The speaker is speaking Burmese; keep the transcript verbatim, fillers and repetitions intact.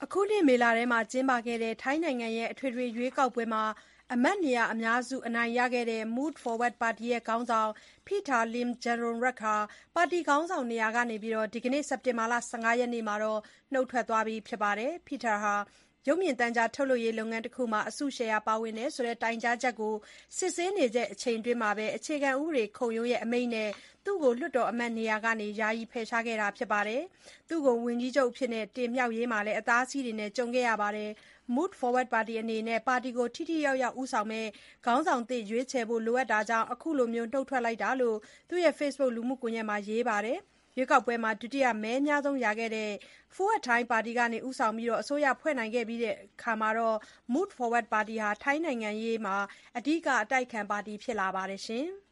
အခုနှစ်မေလထဲကျင်းပခဲ့တဲ့ထိုင်းနိုင်ငံရဲ့အထွေထွေရွေးကောက်ပွဲမှာအမတ်နေရာအများစုအနိုင်ရခဲ့တဲ့ Move Forward ပါတီခေါင်းဆောင် Pita Limjaroenrat ဟာ ပါတီခေါင်းဆောင်နေရာကနေ ဒီကနေ့ စက်တင်ဘာ ၁၅ ရက်မှာ နုတ်ထွက်သွားပြီဖြစ်ပါတယ်။ Pita ဟာ ရုပ်မြင်သံကြားထုတ်လုပ်ရေးလုပ်ငန်းတခုမှာ အစုရှယ်ယာပါဝင်တယ်ဆိုတဲ့တိုင်ကြားချက်ကို စစ်ဆေးနေချိန်အတွင်း အခြေခံဥပဒေခုံရုံးအမိန့်နဲ့ သူ့ကို လွှတ်တော်အမတ်နေရာကနေ ယာယီဖယ်ရှားခဲ့တာပါ။ သူ့ကို ဝန်ကြီးချုပ်အဖြစ်တင်မြှောက်ရေးမှာလည်း အတားအဆီးတွေနဲ့ကြုံခဲ့ရပါတယ်။ Move Forward ပါတီအနေနဲ့ ပါတီကို ထိထိရောက်ရောက်ဦးဆောင်မယ့်ခေါင်းဆောင်သစ်ရွေးချယ်ဖို့လိုအပ်တာကြောင့် အခုလို နုတ်ထွက်လိုက်တာလို့ သူ့ရဲ့ Facebook လူမှုကွန်ယက်မှာ ရေးပါတယ်။ ရွေးကောက်ပွဲမှာ ဒုတိယမဲအများဆုံးရခဲ့တဲ့ Pheu Thai ပါတီက ဦးဆောင်ပြီး အစိုးရဖွဲ့နိုင်ခဲ့ပြီးတဲ့နောက် Move Forward ပါတီဟာ ထိုင်းနိုင်ငံရေးမှာ အဓိကအတိုက်အခံပါတီဖြစ်လာပါတယ်။